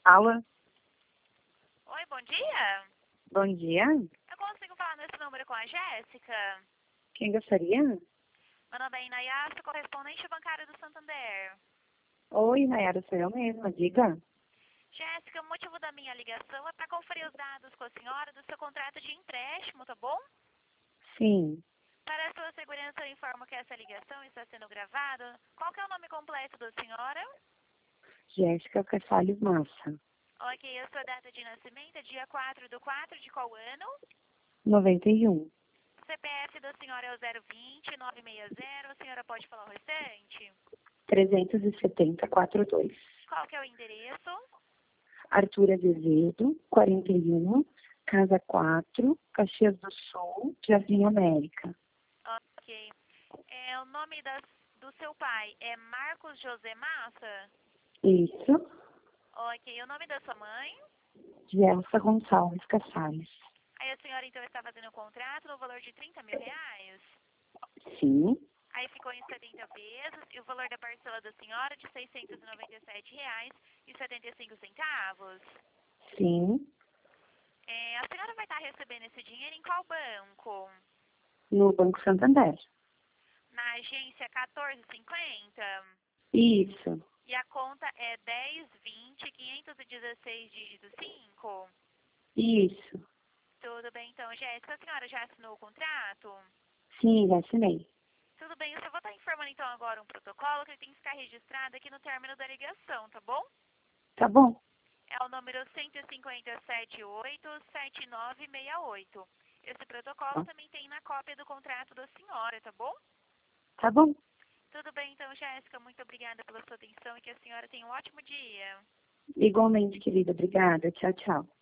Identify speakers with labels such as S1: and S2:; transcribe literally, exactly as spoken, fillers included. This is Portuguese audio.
S1: Alô?
S2: Oi, bom dia.
S1: Bom dia.
S2: Eu consigo falar nesse número com a Jéssica?
S1: Quem gostaria?
S2: Meu nome é Inayá, correspondente bancário do Santander.
S1: Oi, Nayara, sou eu mesma. Diga.
S2: Jéssica, o motivo da minha ligação é para conferir os dados com a senhora do seu contrato de empréstimo, tá bom?
S1: Sim.
S2: Para a sua segurança, eu informo que essa ligação está sendo gravada. Qual que é o nome completo da senhora?
S1: Jéssica Cassalhos Massa.
S2: Ok, a sua data de nascimento é dia quatro do quatro de qual ano?
S1: noventa e um.
S2: O C P F da senhora é o zero vinte, nove seis zero. A senhora pode falar o restante?
S1: trezentos e setenta, quarenta e dois.
S2: Qual que é o endereço?
S1: Arthur Azevedo, quarenta e um, Casa quatro, Caxias do Sul, Jardim América.
S2: Ok. É, o nome das, do seu pai é Marcos José Massa?
S1: Isso.
S2: Ok. O nome da sua mãe?
S1: Gelsa Gonçalves Cassalhos.
S2: Aí a senhora então está fazendo um contrato no valor de trinta mil reais?
S1: Sim.
S2: Aí ficou em setenta vezes e o valor da parcela da senhora de seiscentos e noventa e sete reais e setenta e cinco centavos.
S1: Sim.
S2: É, a senhora vai estar recebendo esse dinheiro em qual banco?
S1: No Banco Santander.
S2: Na agência quatorze cinquenta?
S1: Isso.
S2: E a conta é dez vinte quinhentos e dezesseis dígito cinco?
S1: Isso.
S2: Tudo bem, então, Jéssica, a senhora já assinou o contrato?
S1: Sim, já assinei.
S2: Tudo bem, eu só vou estar informando então agora um protocolo que ele tem que ficar registrado aqui no término da ligação, tá bom?
S1: Tá bom.
S2: É o número cento e cinquenta e sete oito sete nove seis oito. Esse protocolo também tem na cópia do contrato da senhora, tá bom?
S1: Tá bom.
S2: Tudo bem, então, Jéssica, muito obrigada pela sua atenção e que a senhora tenha um ótimo dia.
S1: Igualmente, querida. Obrigada. Tchau, tchau.